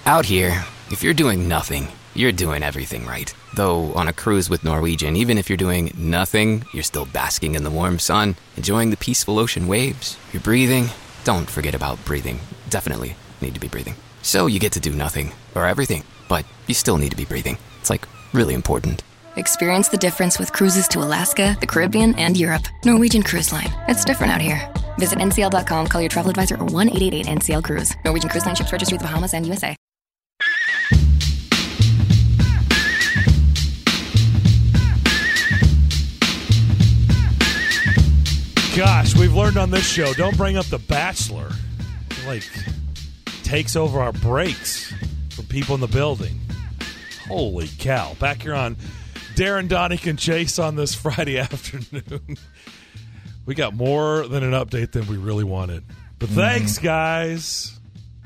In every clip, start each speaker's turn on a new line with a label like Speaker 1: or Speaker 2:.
Speaker 1: Out here, if you're doing nothing, you're doing everything right. Though on a cruise with Norwegian, even if you're doing nothing, you're still basking in the warm sun, enjoying the peaceful ocean waves. You're breathing. Don't forget about breathing. Definitely need to be breathing. So you get to do nothing, or everything, but you still need to be breathing. It's like really important.
Speaker 2: Experience the difference with cruises to Alaska, the Caribbean, and Europe. Norwegian Cruise Line. It's different out here. Visit ncl.com, call your travel advisor, or 1-888-NCL-CRUISE. Norwegian Cruise Line ships registry the Bahamas and USA.
Speaker 3: Gosh, we've learned on this show, don't bring up The Bachelor. It, takes over our breaks from people in the building. Holy cow. Back here on Darren, Donick, and Chase on this Friday afternoon. We got more than an update than we really wanted. But thanks, guys.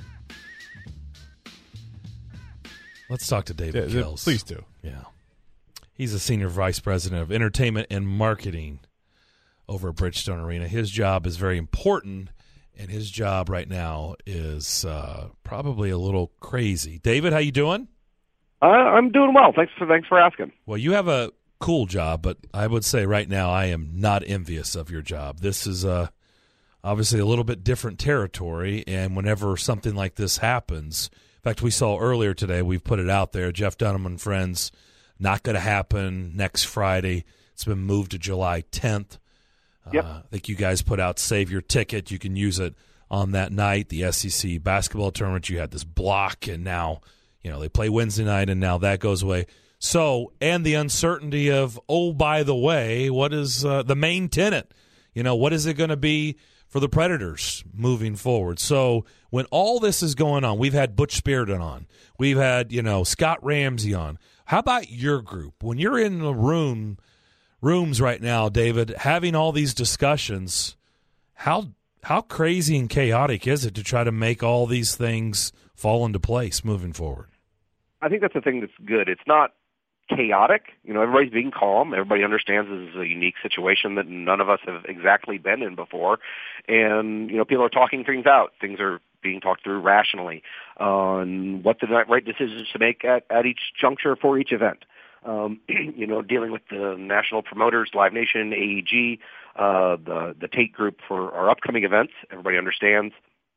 Speaker 3: Let's talk to David Kells.
Speaker 4: Please do.
Speaker 3: Yeah. He's the Senior Vice President of Entertainment and Marketing over at Bridgestone Arena. His job is very important, and his job right now is probably a little crazy. David, how you doing?
Speaker 5: I'm doing well. Thanks for asking.
Speaker 3: Well, you have a cool job, but I would say right now I am not envious of your job. This is obviously a little bit different territory, and whenever something like this happens, in fact, we saw earlier today, we've put it out there, Jeff Dunham and Friends, not going to happen next Friday. It's been moved to July 10th.
Speaker 5: Yep.
Speaker 3: I think you guys put out Save Your Ticket. You can use it on that night. The SEC basketball tournament, you had this block, and now they play Wednesday night, and now that goes away. So, and the uncertainty of, oh, by the way, what is the main tenet? What is it going to be for the Predators moving forward? So when all this is going on, we've had Butch Spearden on. We've had, Scott Ramsey on. How about your group? When you're in the rooms right now, David, having all these discussions, how crazy and chaotic is it to try to make all these things fall into place moving forward?
Speaker 5: I think that's the thing that's good. It's not chaotic. Everybody's being calm. Everybody understands this is a unique situation that none of us have exactly been in before. And, people are talking things out. Things are being talked through rationally on what the right decisions to make at each juncture for each event. Dealing with the national promoters, Live Nation, AEG, the Tate Group for our upcoming events. Everybody understands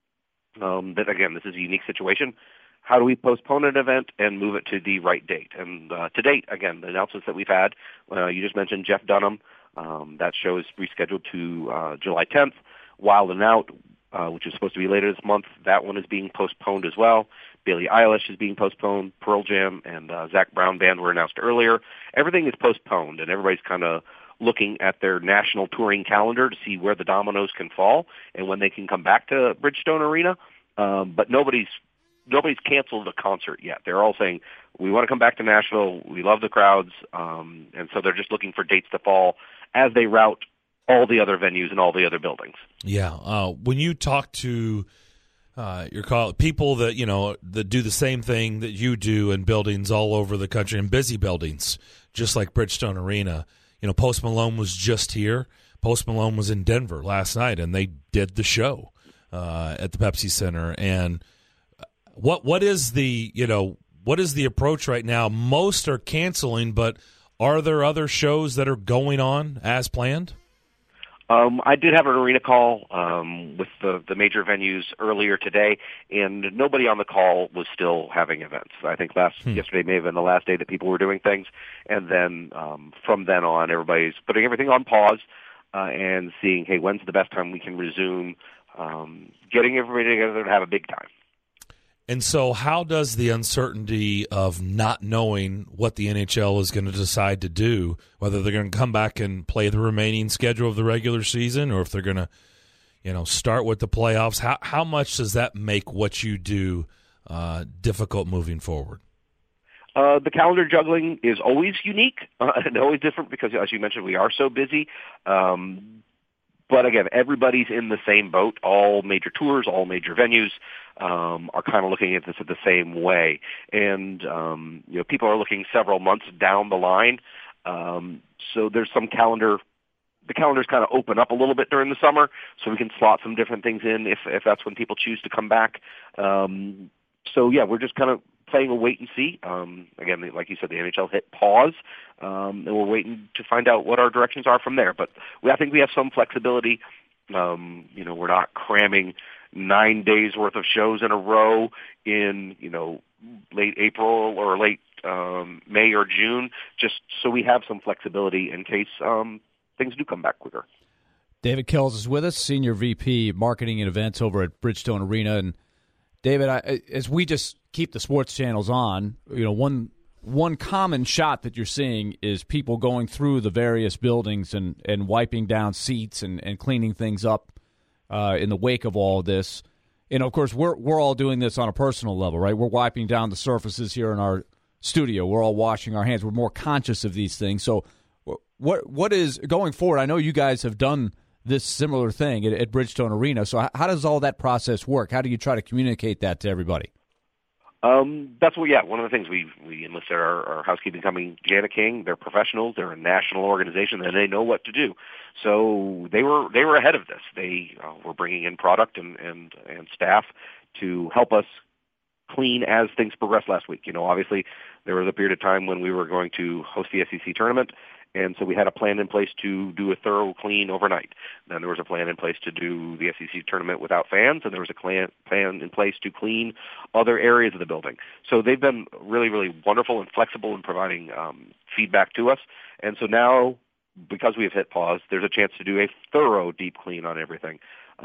Speaker 5: that, again, this is a unique situation. How do we postpone an event and move it to the right date? And to date, again, the announcements that we've had, you just mentioned Jeff Dunham. That show is rescheduled to July 10th. Wild and Out, which is supposed to be later this month, that one is being postponed as well. Billie Eilish is being postponed. Pearl Jam and Zach Brown Band were announced earlier. Everything is postponed, and everybody's kind of looking at their national touring calendar to see where the dominoes can fall and when they can come back to Bridgestone Arena. But nobody's canceled a concert yet. They're all saying, we want to come back to Nashville. We love the crowds. And so they're just looking for dates to fall as they route all the other venues and all the other buildings.
Speaker 3: Yeah. When you talk to your people that, that do the same thing that you do in buildings all over the country, and busy buildings, just like Bridgestone Arena, Post Malone was just here. Post Malone was in Denver last night, and they did the show at the Pepsi Center. And what is the approach right now? Most are canceling, but are there other shows that are going on as planned?
Speaker 5: I did have an arena call with the major venues earlier today, and nobody on the call was still having events. I think yesterday may have been the last day that people were doing things, and then from then on, everybody's putting everything on pause and seeing, hey, when's the best time we can resume getting everybody together to have a big time.
Speaker 3: And so how does the uncertainty of not knowing what the NHL is going to decide to do, whether they're going to come back and play the remaining schedule of the regular season or if they're going to, start with the playoffs, how much does that make what you do difficult moving forward?
Speaker 5: The calendar juggling is always unique and always different because, as you mentioned, we are so busy. But again, everybody's in the same boat. All major tours, all major venues are kind of looking at this the same way. And, people are looking several months down the line. So there's some the calendars kind of open up a little bit during the summer, so we can slot some different things in if that's when people choose to come back. So yeah, we're just kind of playing a wait and see. Again, like you said, the NHL hit pause, and we're waiting to find out what our directions are from there. But I think we have some flexibility. We're not cramming 9 days worth of shows in a row in, late April or late May or June, just so we have some flexibility in case things do come back quicker.
Speaker 4: David Kells is with us, Senior VP Marketing and Events over at Bridgestone Arena. And David, as we just keep the sports channels on, one common shot that you're seeing is people going through the various buildings and wiping down seats and cleaning things up in the wake of all this. And, of course, we're all doing this on a personal level, right? We're wiping down the surfaces here in our studio. We're all washing our hands. We're more conscious of these things. So what is going forward? I know you guys have done this similar thing at Bridgestone Arena. So how does all that process work? How do you try to communicate that to everybody?
Speaker 5: That's one of the things we enlisted our housekeeping company, Jana King. They're professionals. They're a national organization, and they know what to do. So they were ahead of this. They were bringing in product and staff to help us clean as things progressed last week. Obviously there was a period of time when we were going to host the SEC tournament, and so we had a plan in place to do a thorough clean overnight. Then there was a plan in place to do the SEC tournament without fans, and there was a plan in place to clean other areas of the building. So they've been really, really wonderful and flexible in providing feedback to us. And so now, because we have hit pause, there's a chance to do a thorough deep clean on everything.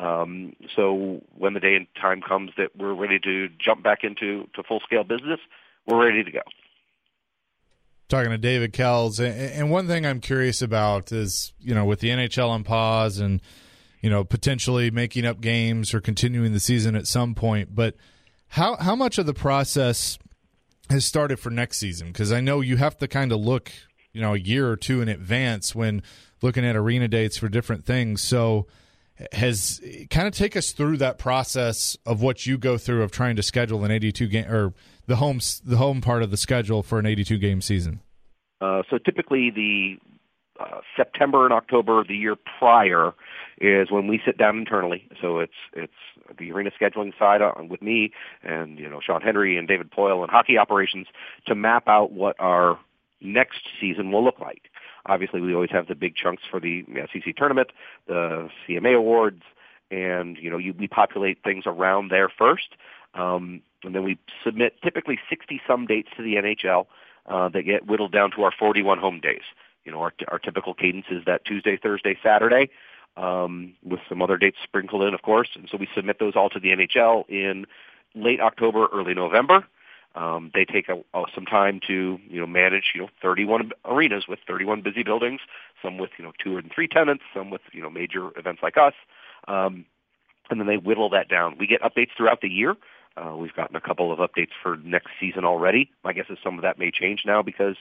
Speaker 5: So when the day and time comes that we're ready to jump back into full-scale business, we're ready to go.
Speaker 6: Talking to David Kells, and one thing I'm curious about is, with the NHL on pause and, potentially making up games or continuing the season at some point, but how much of the process has started for next season? Because I know you have to kind of look, a year or two in advance when looking at arena dates for different things. So kind of take us through that process of what you go through of trying to schedule an 82 game or the home part of the schedule for an 82 game season.
Speaker 5: So typically the September and October of the year prior is when we sit down internally. So it's the arena scheduling side with me and Sean Henry and David Poyle and hockey operations to map out what our next season will look like. Obviously, we always have the big chunks for the SEC tournament, the CMA awards, and we populate things around there first, and then we submit typically 60-some dates to the NHL that get whittled down to our 41 home days. Our typical cadence is that Tuesday, Thursday, Saturday, with some other dates sprinkled in, of course, and so we submit those all to the NHL in late October, early November. They take some time to manage 31 arenas with 31 busy buildings, some with 2 and 3 tenants, some with major events like us, and then they whittle that down. We get updates throughout the year. We've gotten a couple of updates for next season already. My guess is some of that may change now because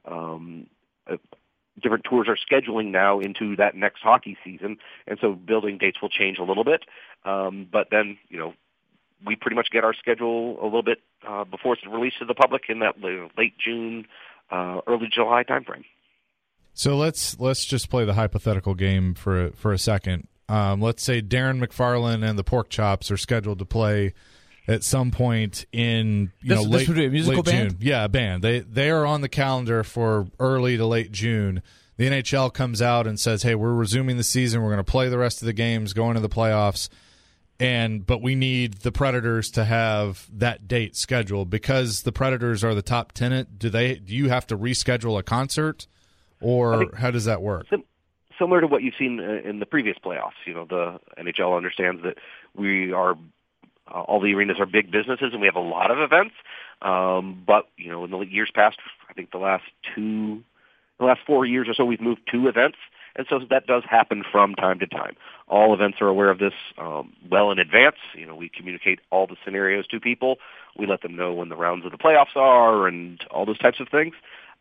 Speaker 5: different tours are scheduling now into that next hockey season, and so building dates will change a little bit. But then we pretty much get our schedule a little bit before it's released to the public in that late June, early July timeframe.
Speaker 6: So let's just play the hypothetical game for a second. Let's say Darren McFarland and the Pork Chops are scheduled to play at some point in
Speaker 4: this would be a musical band?
Speaker 6: June. Yeah, a band. They are on the calendar for early to late June. The NHL comes out and says, "Hey, we're resuming the season. We're going to play the rest of the games, go into the playoffs." But we need the Predators to have that date scheduled because the Predators are the top tenant. Do you have to reschedule a concert, or how does that work?
Speaker 5: Similar to what you've seen in the previous playoffs. The NHL understands that we are all the arenas are big businesses and we have a lot of events. But in the years past, I think the last 4 years or so, we've moved 2 events. And so that does happen from time to time. All events are aware of this well in advance. We communicate all the scenarios to people. We let them know when the rounds of the playoffs are and all those types of things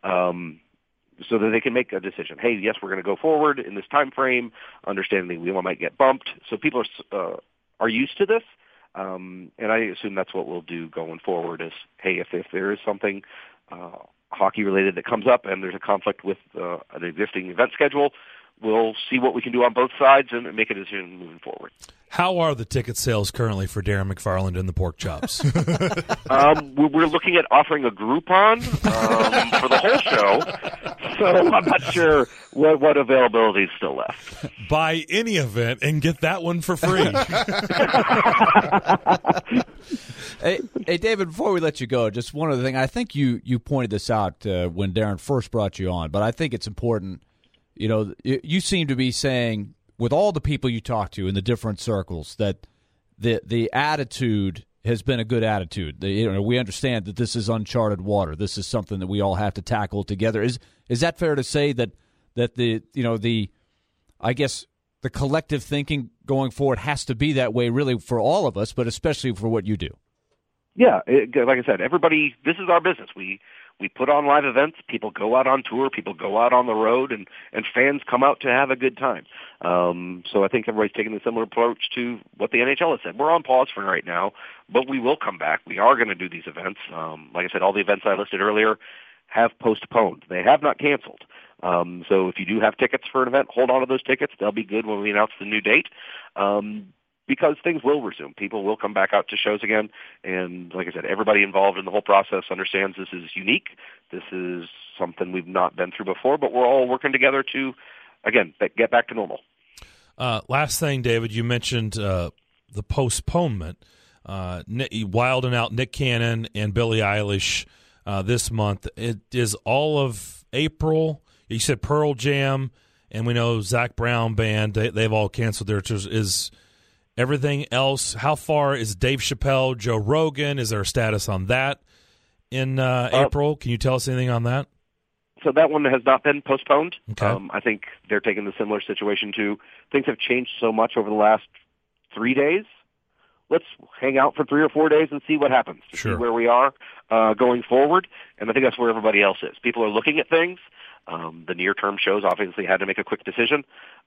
Speaker 5: so that they can make a decision. Hey, yes, we're going to go forward in this time frame, understanding we might get bumped. So people are used to this, and I assume that's what we'll do going forward is, hey, if there is something hockey-related that comes up and there's a conflict with an existing event schedule, we'll see what we can do on both sides and make a decision moving forward.
Speaker 3: How are the ticket sales currently for Darren McFarland and the Pork Chops?
Speaker 5: We're looking at offering a Groupon for the whole show, so I'm not sure what availability is still left.
Speaker 3: Buy any event and get that one for free.
Speaker 4: Hey, David, before we let you go, just one other thing. I think you pointed this out when Darren first brought you on, but I think it's important. You know, you seem to be saying, with all the people you talk to in the different circles, that the attitude has been a good attitude. We understand that this is uncharted water. This is something that we all have to tackle together. Is that fair to say that the I guess the collective thinking going forward has to be that way, really, for all of us, but especially for what you do?
Speaker 5: Yeah, like I said, everybody, this is our business. We put on live events, people go out on tour, people go out on the road, and fans come out to have a good time. So I think everybody's taking a similar approach to what the NHL has said. We're on pause for right now, but we will come back. We are going to do these events. Like I said, all the events I listed earlier have postponed. They have not canceled. So if you do have tickets for an event, hold on to those tickets. They'll be good when we announce the new date. Because things will resume. People will come back out to shows again. And like I said, everybody involved in the whole process understands this is unique. This is something we've not been through before, but we're all working together to, again, get back to normal.
Speaker 3: Last thing, David, you mentioned the postponement. Wild and Out, Nick Cannon and Billie Eilish this month. It is all of April. You said Pearl Jam, and we know Zac Brown Band. They've all canceled their tours. Is everything else, how far is Dave Chappelle, Joe Rogan? Is there a status on that in April? Can you tell us anything on that?
Speaker 5: So that one has not been postponed.
Speaker 3: Okay.
Speaker 5: I think they're taking the similar situation too. Things have changed so much over the last 3 days. Let's hang out for 3 or 4 days and see what happens, to see where we are going forward. And I think that's where everybody else is. People are looking at things. The near-term shows obviously had to make a quicker decision,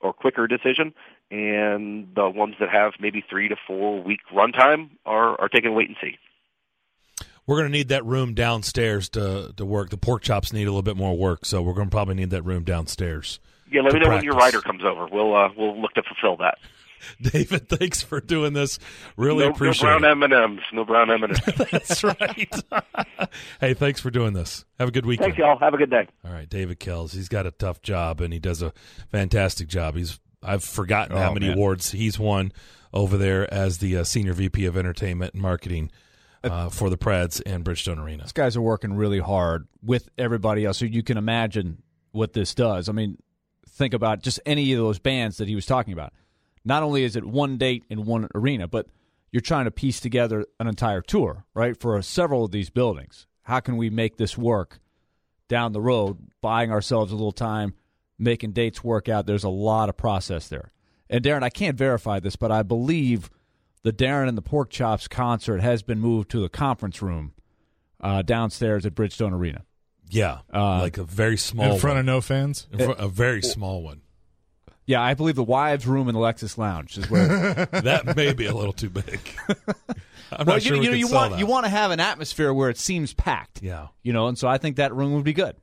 Speaker 5: and the ones that have maybe 3 to 4 week runtime are taking a wait and see.
Speaker 3: We're going to need that room downstairs to work. The Pork Chops need a little bit more work, so we're going to probably need that room downstairs.
Speaker 5: Yeah, let me know when your rider comes over. We'll look to fulfill that.
Speaker 3: David, thanks for doing this. Really appreciate it.
Speaker 5: No brown M&Ms.
Speaker 3: That's right. Hey, thanks for doing this. Have a good weekend.
Speaker 5: Thanks, y'all. Have a good day.
Speaker 3: All right, David Kells. He's got a tough job, and he does a fantastic job. I've forgotten how many awards he's won over there as the Senior VP of Entertainment and Marketing for the Preds and Bridgestone Arena.
Speaker 4: These guys are working really hard with everybody else, so you can imagine what this does. I mean, think about just any of those bands that he was talking about. Not only is it one date in one arena, but you're trying to piece together an entire tour, right, for several of these buildings. How can we make this work down the road, buying ourselves a little time, making dates work out? There's a lot of process there. And, Darren, I can't verify this, but I believe the Darren and the Pork Chops concert has been moved to the conference room downstairs at Bridgestone Arena.
Speaker 3: Yeah, like a very small
Speaker 6: in front
Speaker 3: one.
Speaker 6: of no fans?
Speaker 3: A very small one.
Speaker 4: Yeah, I believe the wives' room in the Lexus Lounge is where.
Speaker 3: That may be a little too big. I'm not sure we can sell that.
Speaker 4: You want to have an atmosphere where it seems packed.
Speaker 3: Yeah.
Speaker 4: And so I think that room would be good.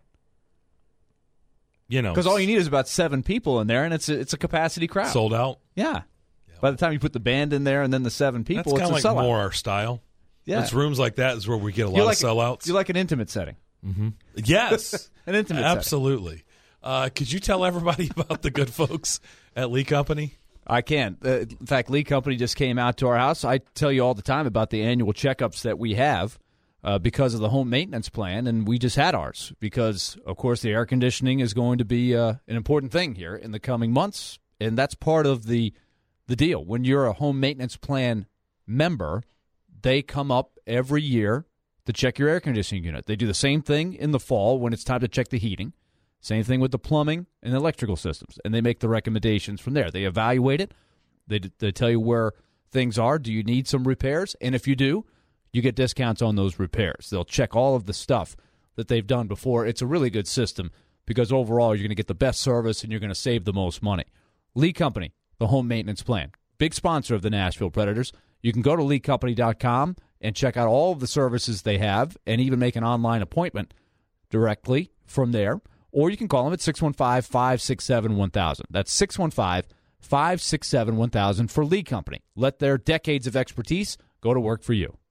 Speaker 4: Because all you need is about 7 people in there, and it's a capacity crowd.
Speaker 3: Sold out?
Speaker 4: Yeah. By the time you put the band in there and then the 7 people,
Speaker 3: that's
Speaker 4: it's a sellout.
Speaker 3: That's kind of like more our style.
Speaker 4: Yeah.
Speaker 3: It's rooms like that is where we get a lot of sellouts.
Speaker 4: You like an intimate setting.
Speaker 3: Mm-hmm. Yes.
Speaker 4: An intimate setting.
Speaker 3: Absolutely. Could you tell everybody about the good folks at Lee Company?
Speaker 4: I can. In fact, Lee Company just came out to our house. I tell you all the time about the annual checkups that we have because of the home maintenance plan, and we just had ours because, of course, the air conditioning is going to be an important thing here in the coming months, and that's part of the deal. When you're a home maintenance plan member, they come up every year to check your air conditioning unit. They do the same thing in the fall when it's time to check the heating. Same thing with the plumbing and the electrical systems, and they make the recommendations from there. They evaluate it. They tell you where things are. Do you need some repairs? And if you do, you get discounts on those repairs. They'll check all of the stuff that they've done before. It's a really good system because overall you're going to get the best service and you're going to save the most money. Lee Company, the home maintenance plan, big sponsor of the Nashville Predators. You can go to leecompany.com and check out all of the services they have and even make an online appointment directly from there. or you can call them at 615-567-1000. That's 615-567-1000 for Lee Company. Let their decades of expertise go to work for you.